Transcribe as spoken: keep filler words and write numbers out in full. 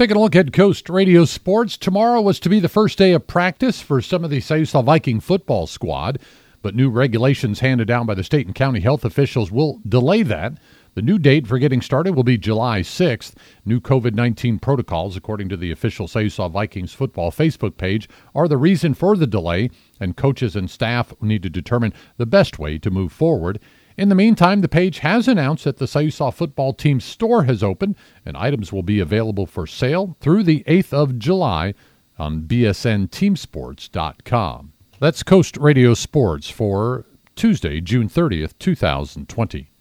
Taking a look at Coast Radio Sports. Tomorrow was to be the first day of practice for some of the Siuslaw Viking football squad, but new regulations handed down by the state and county health officials will delay that. The new date for getting started will be July sixth. New covid nineteen protocols, according to the official Siuslaw Vikings football Facebook page, are the reason for the delay, and coaches and staff need to determine the best way to move forward. In the meantime, the page has announced that the Siuslaw football team store has opened, and items will be available for sale through the eighth of July on B S N team sports dot com. That's Coast Radio Sports for Tuesday, June thirtieth, two thousand twenty.